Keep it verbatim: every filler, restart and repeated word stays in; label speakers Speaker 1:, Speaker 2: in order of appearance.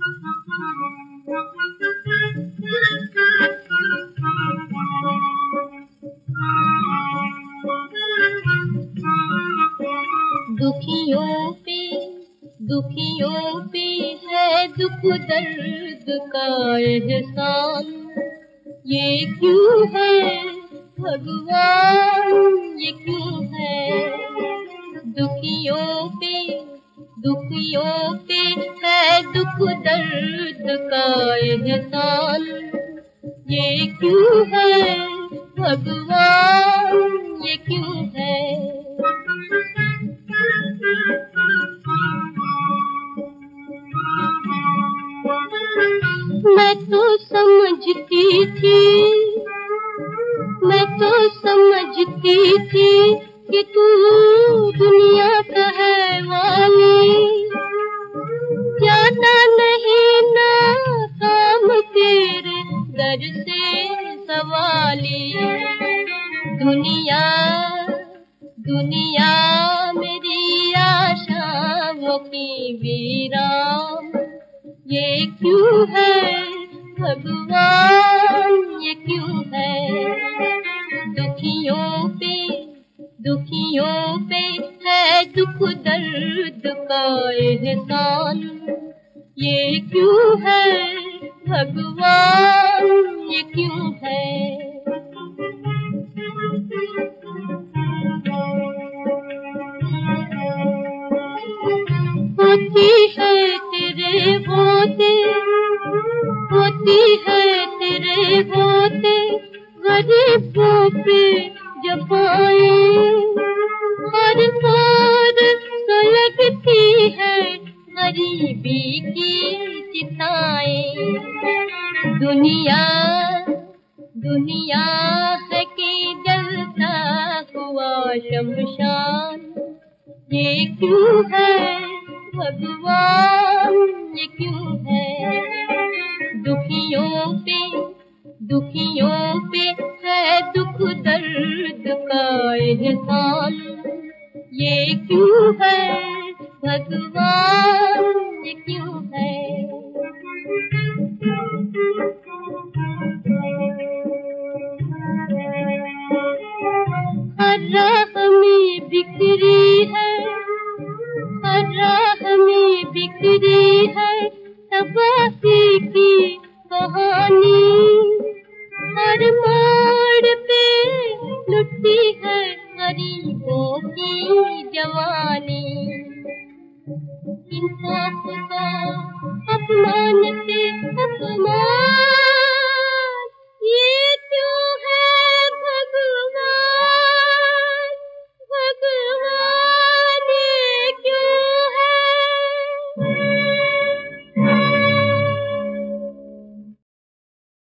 Speaker 1: दुखियों पे दुखियों पे है दुख दर्द का एहसान, ये क्यों है भगवान, ये क्यों है। दुखियों पे दुखियों पे है दुख दर्द का एहसान, ये क्यों है भगवान, ये क्यों है। मैं तो समझती थी मैं तो समझती थी कि तू दुनिया का है वाली, ज्यादा नहीं ना काम तेरे दर से सवाली। दुनिया दुनिया मेरी आशाओं की वीरान, ये क्यों है भगवान, ये क्यों है। दुखियों पे दुखियों पे है दुख दर्द का एहसान, ये क्यों है भगवान, ये क्यों है। होती है तेरे होते होती है तेरे होते गरीबों पे जफाएं, हर बार सुलगती है गरीबी की चिताएं। दुनिया दुनिया है कि जलता हुआ शमशान, ये क्यों है भगवान, ये क्यों है। दुखियों पे दुखियों पे है दुख दर्द का एहसान, ये क्यों है भगवान, ये क्यों है। हर राह में बिखरी है हर राह में बिखरी है तबाही की कहानी, हर मोड़ पे लुटती है गरीबों की जवानी। इंसाफ का अपमान से अपमान